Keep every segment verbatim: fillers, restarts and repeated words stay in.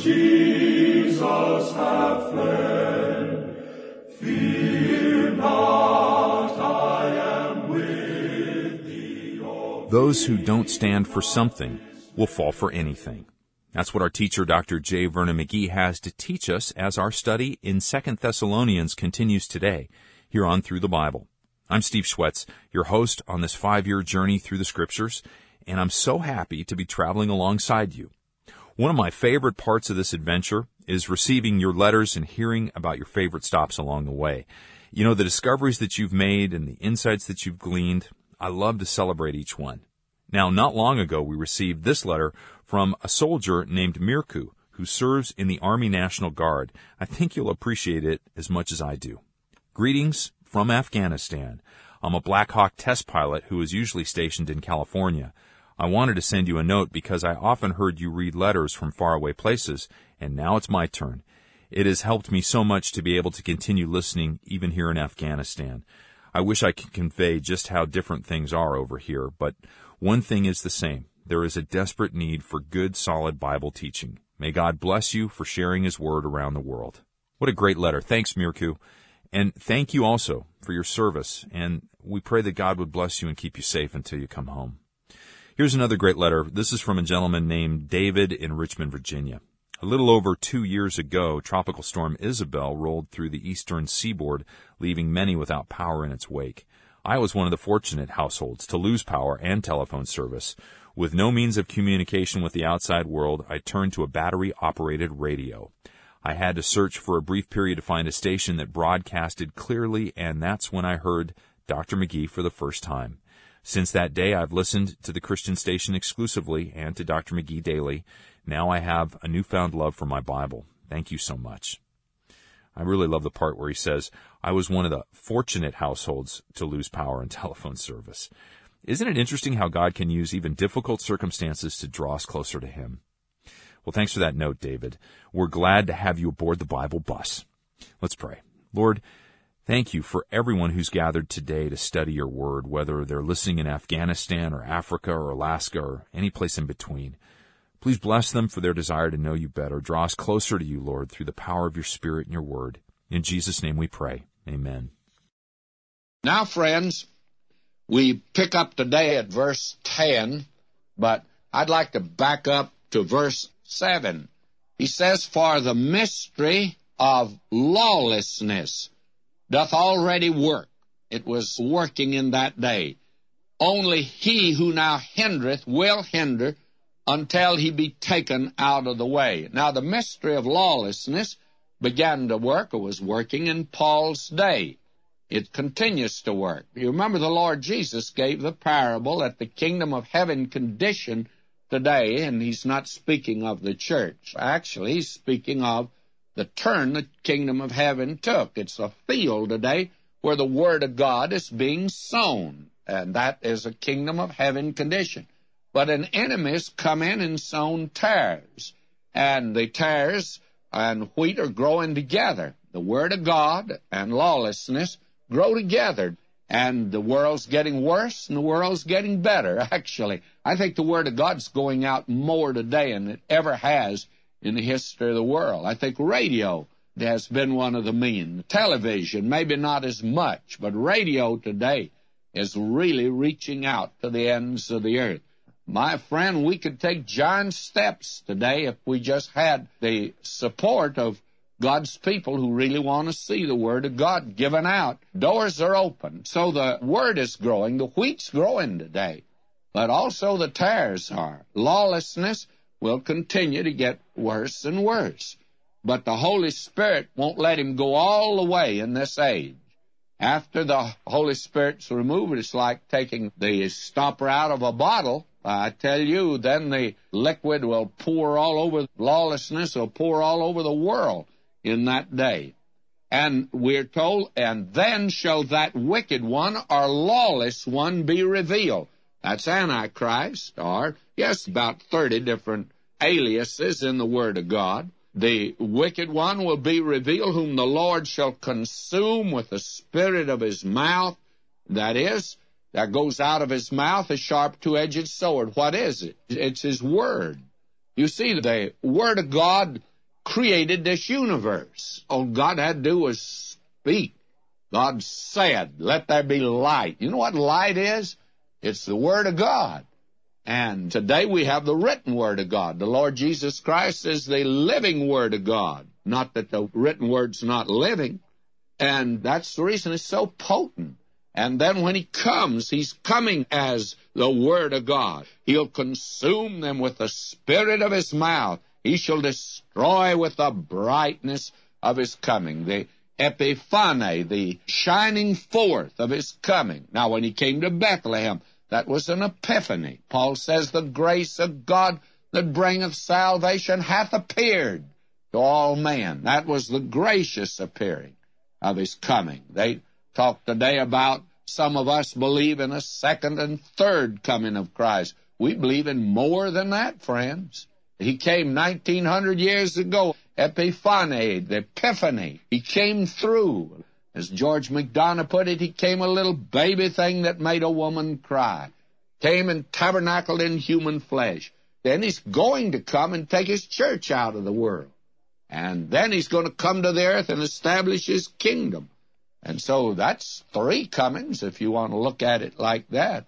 Jesus have fled. Fear not, I am with thee. Those who don't stand for something will fall for anything. That's what our teacher, Doctor J. Vernon McGee, has to teach us as our study in Second Thessalonians continues today, here on Through the Bible. I'm Steve Schwetz, your host on this five-year journey through the Scriptures, and I'm so happy to be traveling alongside you. One of my favorite parts of this adventure is receiving your letters and hearing about your favorite stops along the way. You know, the discoveries that you've made and the insights that you've gleaned, I love to celebrate each one. Now, not long ago, we received this letter from a soldier named Mirku, who serves in the Army National Guard. I think you'll appreciate it as much as I do. Greetings from Afghanistan. I'm a Black Hawk test pilot who is usually stationed in California. I wanted to send you a note because I often heard you read letters from faraway places, and now it's my turn. It has helped me so much to be able to continue listening even here in Afghanistan. I wish I could convey just how different things are over here, but one thing is the same. There is a desperate need for good, solid Bible teaching. May God bless you for sharing His Word around the world. What a great letter. Thanks, Mirku. And thank you also for your service, and we pray that God would bless you and keep you safe until you come home. Here's another great letter. This is from a gentleman named David in Richmond, Virginia. A little over two years ago, Tropical Storm Isabel rolled through the eastern seaboard, leaving many without power in its wake. I was one of the fortunate households to lose power and telephone service. With no means of communication with the outside world, I turned to a battery-operated radio. I had to search for a brief period to find a station that broadcasted clearly, and that's when I heard Doctor McGee for the first time. Since that day, I've listened to the Christian station exclusively and to Doctor McGee daily. Now I have a newfound love for my Bible. Thank you so much. I really love the part where he says, I was one of the fortunate households to lose power and telephone service. Isn't it interesting how God can use even difficult circumstances to draw us closer to Him? Well, thanks for that note, David. We're glad to have you aboard the Bible bus. Let's pray. Lord, thank you for everyone who's gathered today to study your word, whether they're listening in Afghanistan or Africa or Alaska or any place in between. Please bless them for their desire to know you better. Draw us closer to you, Lord, through the power of your Spirit and your word. In Jesus' name we pray. Amen. Now, friends, we pick up today at verse ten, but I'd like to back up to verse seven. He says, For the mystery of lawlessness doth already work. It was working in that day. Only he who now hindereth will hinder until he be taken out of the way. Now, the mystery of lawlessness began to work, or was working in Paul's day. It continues to work. You remember the Lord Jesus gave the parable that the kingdom of heaven condition today, and He's not speaking of the church. Actually, He's speaking of the turn the kingdom of heaven took. It's a field today where the Word of God is being sown, and that is a kingdom of heaven condition. But an enemy's come in and sown tares, and the tares and wheat are growing together. The Word of God and lawlessness grow together, and the world's getting worse and the world's getting better, actually. I think the Word of God's going out more today than it ever has in the history of the world. I think radio has been one of the means. Television, maybe not as much, but radio today is really reaching out to the ends of the earth. My friend, we could take giant steps today if we just had the support of God's people who really want to see the Word of God given out. Doors are open. So the Word is growing. The wheat's growing today. But also the tares are. Lawlessness will continue to get worse and worse. But the Holy Spirit won't let him go all the way in this age. After the Holy Spirit's removed, it's like taking the stopper out of a bottle. I tell you, then the liquid will pour all over, lawlessness will pour all over the world in that day. And we're told, and then shall that wicked one or lawless one be revealed. That's Antichrist, or, yes, about thirty different aliases in the Word of God. The wicked one will be revealed, whom the Lord shall consume with the spirit of his mouth. That is, that goes out of his mouth a sharp two-edged sword. What is it? It's his Word. You see, the Word of God created this universe. All God had to do was speak. God said, let there be light. You know what light is? It's the Word of God. And today we have the written Word of God. The Lord Jesus Christ is the living Word of God. Not that the written Word's not living. And that's the reason it's so potent. And then when He comes, He's coming as the Word of God. He'll consume them with the spirit of His mouth. He shall destroy with the brightness of His coming. The Epiphane, the shining forth of His coming. Now, when He came to Bethlehem, that was an epiphany. Paul says, the grace of God that bringeth salvation hath appeared to all men. That was the gracious appearing of His coming. They talk today about some of us believe in a second and third coming of Christ. We believe in more than that, friends. He came nineteen hundred years ago. Epiphane, the epiphany. He came through. As George MacDonough put it, He came a little baby thing that made a woman cry. Came and tabernacled in human flesh. Then He's going to come and take His church out of the world. And then He's going to come to the earth and establish His kingdom. And so that's three comings, if you want to look at it like that.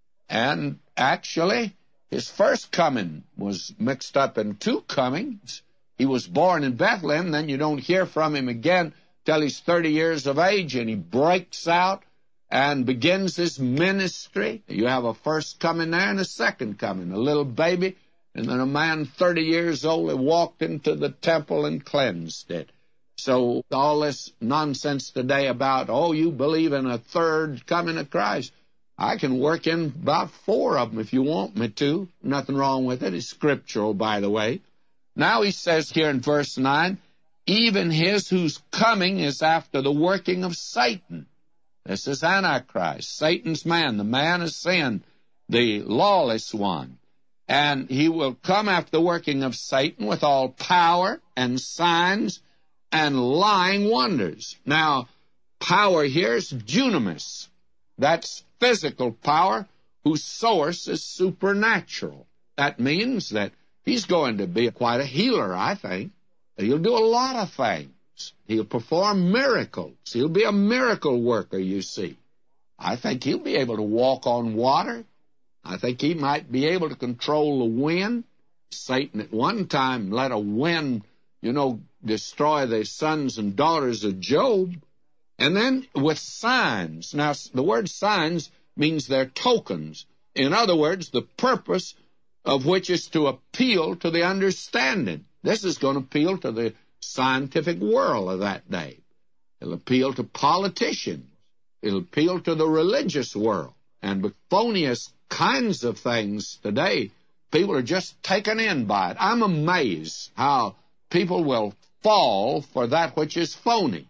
And actually, His first coming was mixed up in two comings. He was born in Bethlehem, then you don't hear from Him again till He's thirty years of age, and He breaks out and begins His ministry. You have a first coming there and a second coming, a little baby, and then a man thirty years old that walked into the temple and cleansed it. So all this nonsense today about, oh, you believe in a third coming of Christ, I can work in about four of them if you want me to. Nothing wrong with it. It's scriptural, by the way. Now He says here in verse nine, even His whose coming is after the working of Satan. This is Antichrist, Satan's man, the man of sin, the lawless one. And he will come after the working of Satan with all power and signs and lying wonders. Now, power here is dunamis. That's physical power whose source is supernatural. That means that He's going to be quite a healer, I think. He'll do a lot of things. He'll perform miracles. He'll be a miracle worker, you see. I think He'll be able to walk on water. I think He might be able to control the wind. Satan at one time let a wind, you know, destroy the sons and daughters of Job. And then with signs. Now, the word signs means they're tokens. In other words, the purpose of which is to appeal to the understanding. This is going to appeal to the scientific world of that day. It'll appeal to politicians. It'll appeal to the religious world. And euphonious kinds of things today, people are just taken in by it. I'm amazed how people will fall for that which is phony.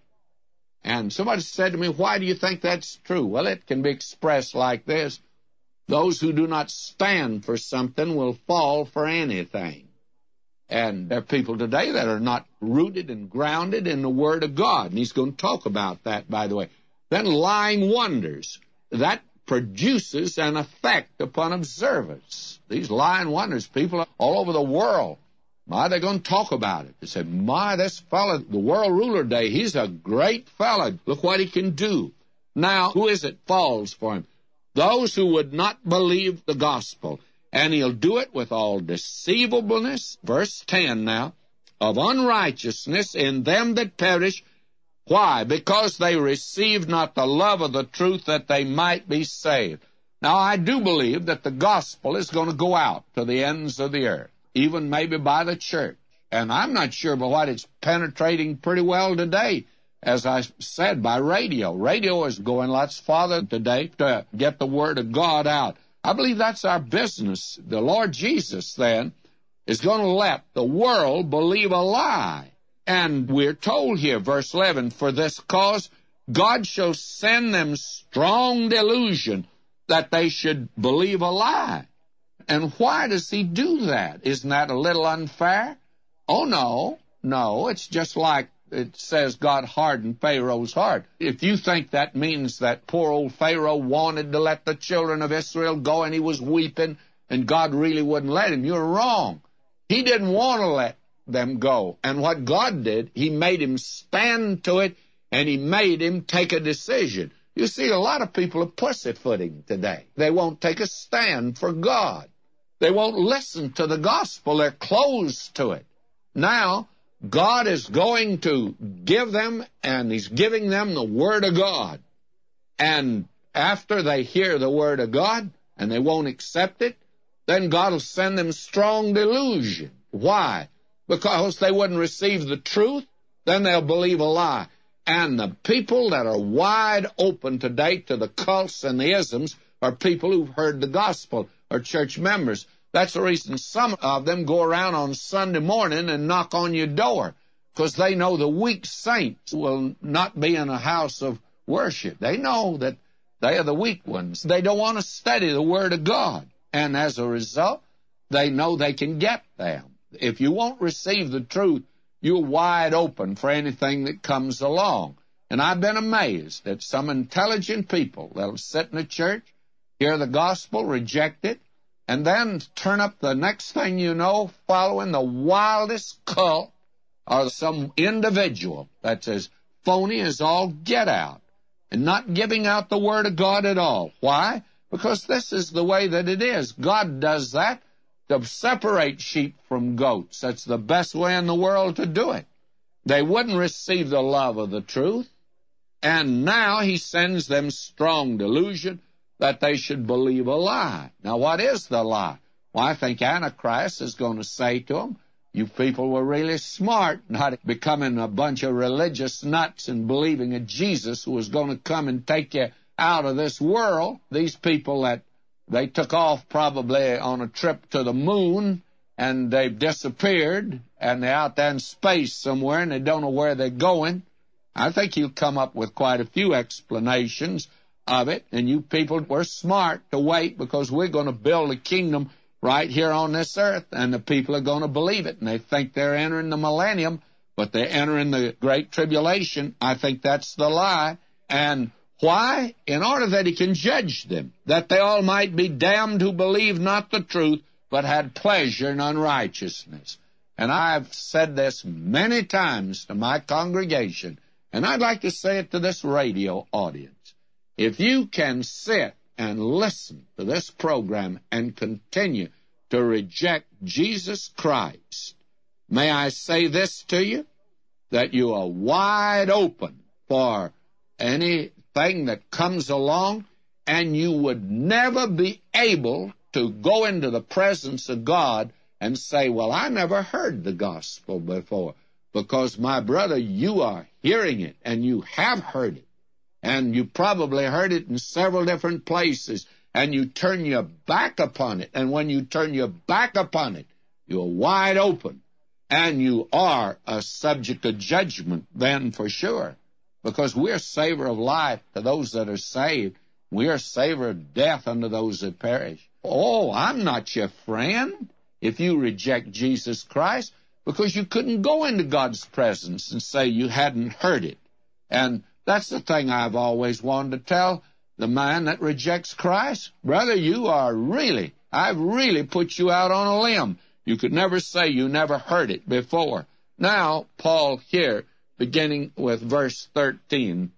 And somebody said to me, why do you think that's true? Well, it can be expressed like this. Those who do not stand for something will fall for anything. And there are people today that are not rooted and grounded in the Word of God. And He's going to talk about that, by the way. Then lying wonders. That produces an effect upon observers. These lying wonders, people all over the world, my, they're going to talk about it. They say, my, this fellow, the world ruler today, he's a great fellow. Look what he can do. Now, who is it falls for him? Those who would not believe the gospel. And he'll do it with all deceivableness, verse ten now, of unrighteousness in them that perish. Why? Because they received not the love of the truth that they might be saved. Now, I do believe that the gospel is going to go out to the ends of the earth, even maybe by the church. And I'm not sure but what it's penetrating pretty well today. As I said, by radio. Radio is going lots farther today to get the Word of God out. I believe that's our business. The Lord Jesus, then, is going to let the world believe a lie. And we're told here, verse eleven, for this cause God shall send them strong delusion that they should believe a lie. And why does He do that? Isn't that a little unfair? Oh, no, no. It's just like it says God hardened Pharaoh's heart. If you think that means that poor old Pharaoh wanted to let the children of Israel go and he was weeping and God really wouldn't let him, you're wrong. He didn't want to let them go. And what God did, he made him stand to it, and he made him take a decision. You see, a lot of people are pussyfooting today. They won't take a stand for God. They won't listen to the gospel. They're closed to it. Now, God is going to give them, and he's giving them the Word of God. And after they hear the Word of God, and they won't accept it, then God will send them strong delusion. Why? Because they wouldn't receive the truth, then they'll believe a lie. And the people that are wide open today to the cults and the isms are people who've heard the gospel, or church members. That's the reason some of them go around on Sunday morning and knock on your door, because they know the weak saints will not be in a house of worship. They know that they are the weak ones. They don't want to study the Word of God. And as a result, they know they can get them. If you won't receive the truth, you're wide open for anything that comes along. And I've been amazed at some intelligent people that'll sit in a church, hear the gospel, reject it, and then turn up the next thing you know, following the wildest cult or some individual that's as phony as all get out, and not giving out the Word of God at all. Why? Because this is the way that it is. God does that to separate sheep from goats. That's the best way in the world to do it. They wouldn't receive the love of the truth, and now he sends them strong delusion that they should believe a lie. Now, what is the lie? Well, I think Antichrist is going to say to them, you people were really smart, not becoming a bunch of religious nuts and believing in Jesus who was going to come and take you out of this world. These people that they took off probably on a trip to the moon, and they've disappeared, and they're out there in space somewhere, and they don't know where they're going. I think he'll come up with quite a few explanations of it, and you people were smart to wait, because we're going to build a kingdom right here on this earth, and the people are going to believe it, and they think they're entering the millennium, but they're entering the Great Tribulation. I think that's the lie. And why? In order that he can judge them, that they all might be damned who believe not the truth, but had pleasure in unrighteousness. And I've said this many times to my congregation, and I'd like to say it to this radio audience. If you can sit and listen to this program and continue to reject Jesus Christ, may I say this to you, that you are wide open for anything that comes along, and you would never be able to go into the presence of God and say, well, I never heard the gospel before, because, my brother, you are hearing it, and you have heard it. And you probably heard it in several different places, and you turn your back upon it. And when you turn your back upon it, you're wide open, and you are a subject of judgment then for sure, because we're savor of life to those that are saved. We're savor of death unto those that perish. Oh, I'm not your friend if you reject Jesus Christ, because you couldn't go into God's presence and say you hadn't heard it. And that's the thing I've always wanted to tell the man that rejects Christ. Brother, you are really, I've really put you out on a limb. You could never say you never heard it before. Now, Paul here, beginning with verse thirteen,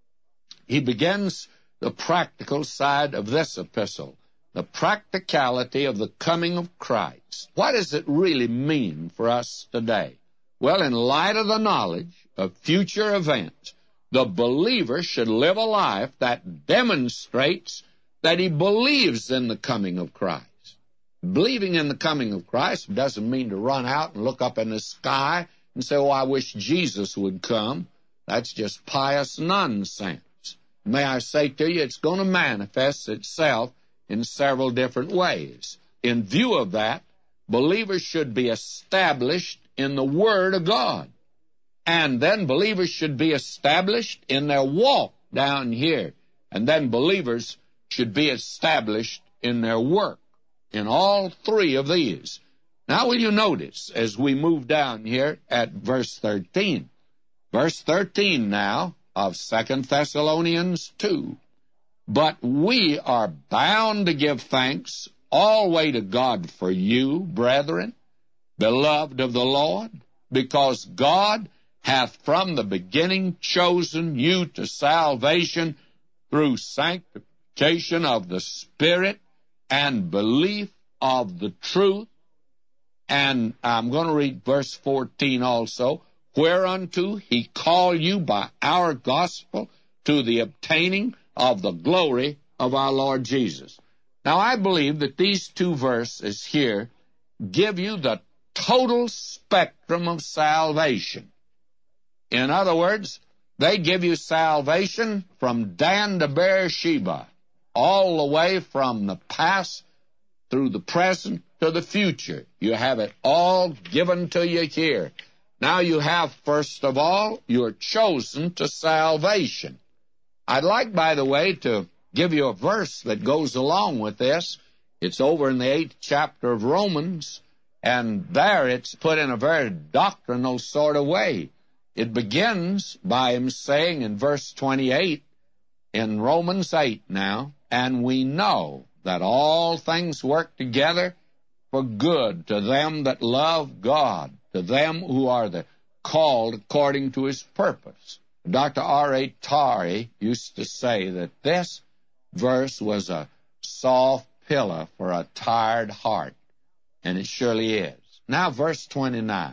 he begins the practical side of this epistle, the practicality of the coming of Christ. What does it really mean for us today? Well, in light of the knowledge of future events, the believer should live a life that demonstrates that he believes in the coming of Christ. Believing in the coming of Christ doesn't mean to run out and look up in the sky and say, oh, I wish Jesus would come. That's just pious nonsense. May I say to you, it's going to manifest itself in several different ways. In view of that, believers should be established in the Word of God. And then believers should be established in their walk down here. And then believers should be established in their work, in all three of these. Now, will you notice, as we move down here at verse thirteen, verse thirteen now of Second Thessalonians two, but we are bound to give thanks always to God for you, brethren, beloved of the Lord, because God hath from the beginning chosen you to salvation through sanctification of the Spirit and belief of the truth. And I'm going to read verse fourteen also. Whereunto he called you by our gospel to the obtaining of the glory of our Lord Jesus. Now, I believe that these two verses here give you the total spectrum of salvation. In other words, they give you salvation from Dan to Beersheba, all the way from the past through the present to the future. You have it all given to you here. Now you have, first of all, you're chosen to salvation. I'd like, by the way, to give you a verse that goes along with this. It's over in the eighth chapter of Romans, and there it's put in a very doctrinal sort of way. It begins by him saying in verse twenty-eight, in Romans eight now, and we know that all things work together for good to them that love God, to them who are the called according to his purpose. Doctor R A Torrey used to say that this verse was a soft pillow for a tired heart, and it surely is. Now, verse twenty-nine.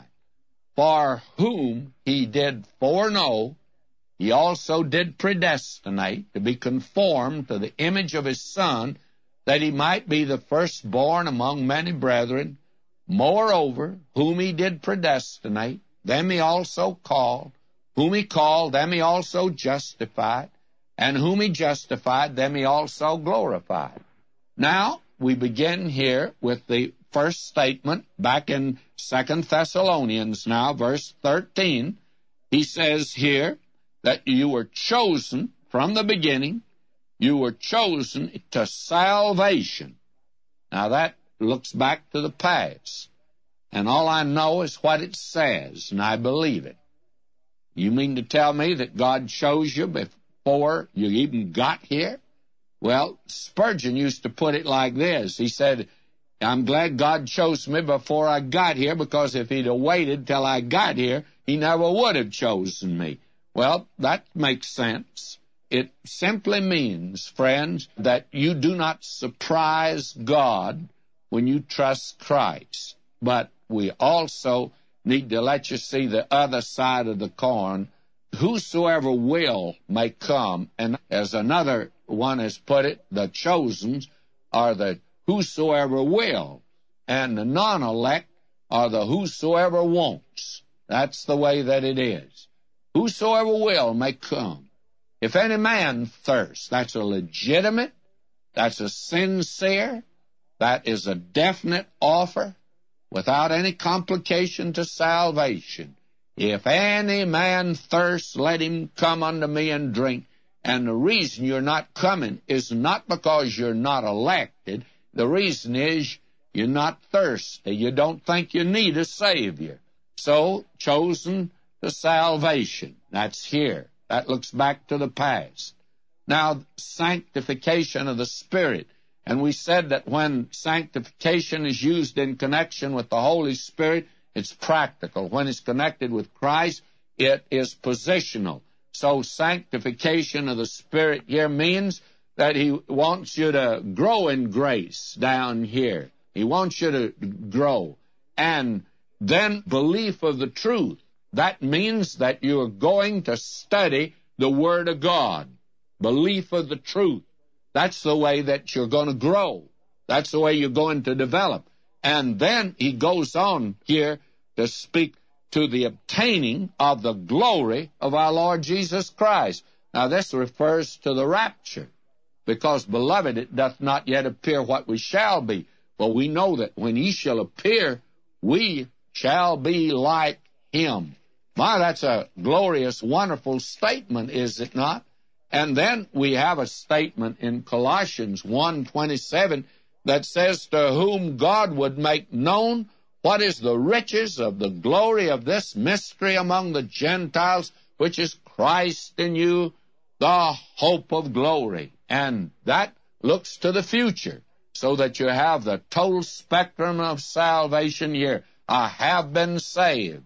For whom he did foreknow, he also did predestinate to be conformed to the image of his Son, that he might be the firstborn among many brethren. Moreover, whom he did predestinate, them he also called. Whom he called, them he also justified. And whom he justified, them he also glorified. Now, we begin here with the first statement back in Second Thessalonians now, verse thirteen. He says here that you were chosen from the beginning. You were chosen to salvation. Now, that looks back to the past. And all I know is what it says, and I believe it. You mean to tell me that God chose you before you even got here? Well, Spurgeon used to put it like this. He said, I'm glad God chose me before I got here, because if he'd have waited till I got here, he never would have chosen me. Well, that makes sense. It simply means, friends, that you do not surprise God when you trust Christ. But we also need to let you see the other side of the coin. Whosoever will may come. And as another one has put it, the chosen are the whosoever will. And the non-elect are the whosoever wants. That's the way that it is. Whosoever will may come. If any man thirst, that's a legitimate, that's a sincere, that is a definite offer without any complication to salvation. If any man thirst, let him come unto me and drink. And the reason you're not coming is not because you're not elected. The reason is you're not thirsty. You don't think you need a Savior. So, chosen to salvation. That's here. That looks back to the past. Now, sanctification of the Spirit. And we said that when sanctification is used in connection with the Holy Spirit, it's practical. When it's connected with Christ, it is positional. So sanctification of the Spirit here means that he wants you to grow in grace down here. He wants you to grow. And then belief of the truth. That means that you are going to study the Word of God. Belief of the truth. That's the way that you're going to grow. That's the way you're going to develop. And then he goes on here to speak to the obtaining of the glory of our Lord Jesus Christ. Now, this refers to the rapture, because, beloved, it doth not yet appear what we shall be. But we know that when he shall appear, we shall be like him. My, that's a glorious, wonderful statement, is it not? And then we have a statement in Colossians one twenty-seven that says, to whom God would make known what is the riches of the glory of this mystery among the Gentiles, which is Christ in you, the hope of glory. And that looks to the future, so that you have the total spectrum of salvation here. I have been saved.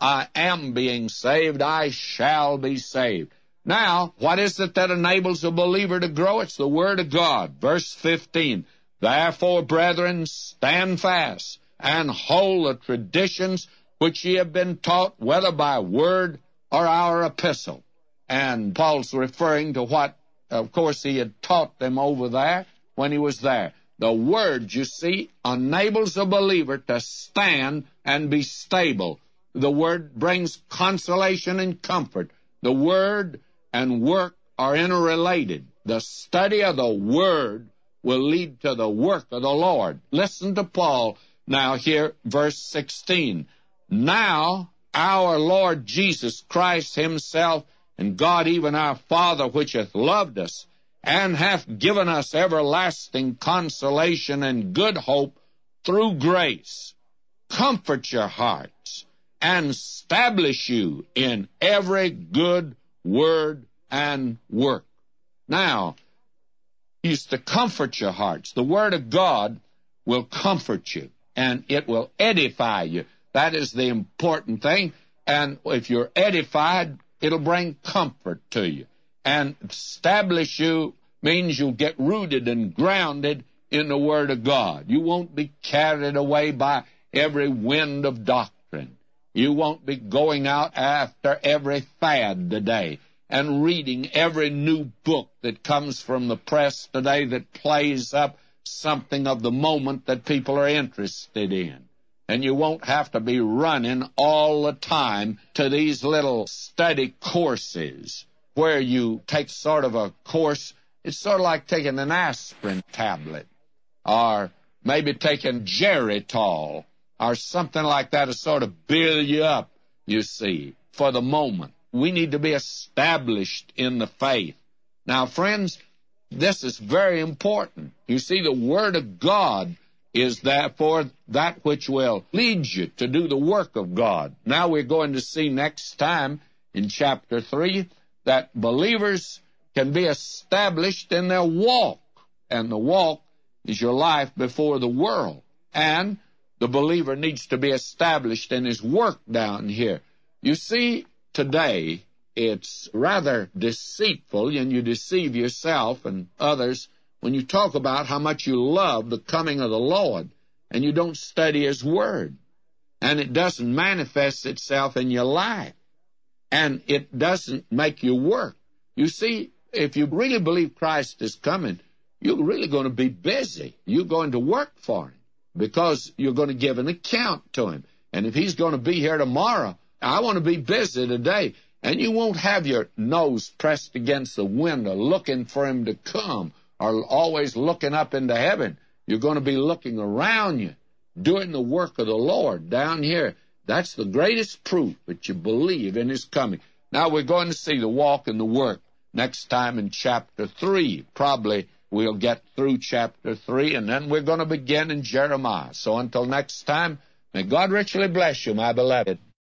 I am being saved. I shall be saved. Now, what is it that enables a believer to grow? It's the Word of God. Verse fifteen, therefore, brethren, stand fast, and hold the traditions which ye have been taught, whether by word or our epistle. And Paul's referring to what, of course, he had taught them over there when he was there. The Word, you see, enables a believer to stand and be stable. The Word brings consolation and comfort. The Word and work are interrelated. The study of the Word will lead to the work of the Lord. Listen to Paul now here, verse sixteen. Now our Lord Jesus Christ himself, and God even our Father, which hath loved us, and hath given us everlasting consolation and good hope through grace, comfort your hearts, and establish you in every good word and work. Now, he used to comfort your hearts. The Word of God will comfort you, and it will edify you. That is the important thing. And if you're edified, it'll bring comfort to you. And establish you means you'll get rooted and grounded in the Word of God. You won't be carried away by every wind of doctrine. You won't be going out after every fad today and reading every new book that comes from the press today that plays up something of the moment that people are interested in. And you won't have to be running all the time to these little study courses where you take sort of a course. It's sort of like taking an aspirin tablet or maybe taking Geritol or something like that to sort of build you up, you see, for the moment. We need to be established in the faith. Now, friends, this is very important. You see, the Word of God is therefore that which will lead you to do the work of God. Now we're going to see next time in chapter three that believers can be established in their walk. And the walk is your life before the world. And the believer needs to be established in his work down here. You see, today it's rather deceitful, and you deceive yourself and others when you talk about how much you love the coming of the Lord and you don't study His Word. And it doesn't manifest itself in your life. And it doesn't make you work. You see, if you really believe Christ is coming, you're really going to be busy. You're going to work for Him because you're going to give an account to Him. And if He's going to be here tomorrow, I want to be busy today. And you won't have your nose pressed against the window looking for Him to come, or always looking up into heaven. You're going to be looking around you, doing the work of the Lord down here. That's the greatest proof that you believe in His coming. Now we're going to see the walk and the work next time in chapter three. Probably we'll get through chapter three, and then we're going to begin in Jeremiah. So until next time, may God richly bless you, my beloved.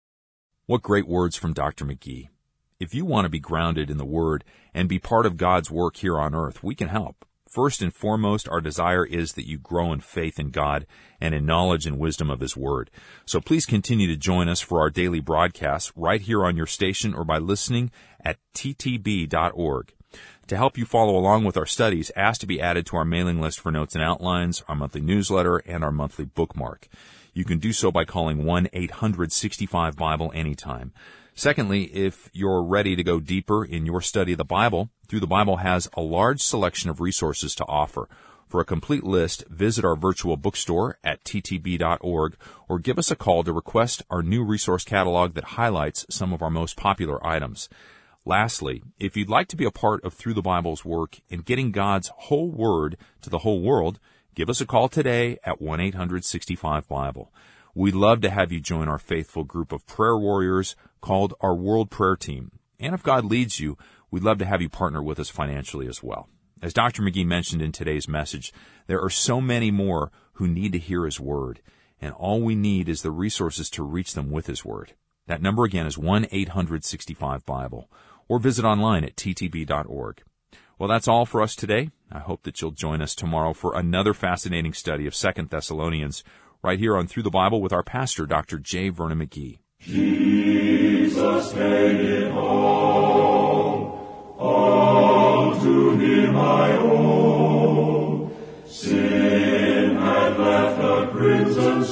What great words from Doctor McGee. If you want to be grounded in the Word and be part of God's work here on earth, we can help. First and foremost, our desire is that you grow in faith in God and in knowledge and wisdom of His Word. So please continue to join us for our daily broadcasts right here on your station or by listening at t t b dot org. To help you follow along with our studies, ask to be added to our mailing list for notes and outlines, our monthly newsletter, and our monthly bookmark. You can do so by calling one eight hundred sixty-five Bible anytime. Secondly, if you're ready to go deeper in your study of the Bible, Through the Bible has a large selection of resources to offer. For a complete list, visit our virtual bookstore at t t b dot org or give us a call to request our new resource catalog that highlights some of our most popular items. Lastly, if you'd like to be a part of Through the Bible's work in getting God's whole Word to the whole world, give us a call today at one eight hundred sixty-five Bible. We'd love to have you join our faithful group of prayer warriors called our World Prayer Team. And if God leads you, we'd love to have you partner with us financially as well. As Doctor McGee mentioned in today's message, there are so many more who need to hear His Word, and all we need is the resources to reach them with His Word. That number again is one eight hundred sixty-five Bible, or visit online at t t b dot org. Well, that's all for us today. I hope that you'll join us tomorrow for another fascinating study of Second Thessalonians right here on Through the Bible with our pastor, Doctor J. Vernon McGee. Jesus paid it all, all to him I owe. Sin had left a crimson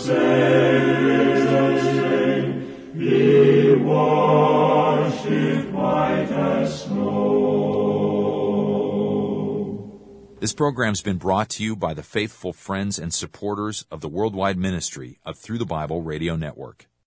stain, he washed it white as snow. This program's been brought to you by the faithful friends and supporters of the worldwide ministry of Through the Bible Radio Network.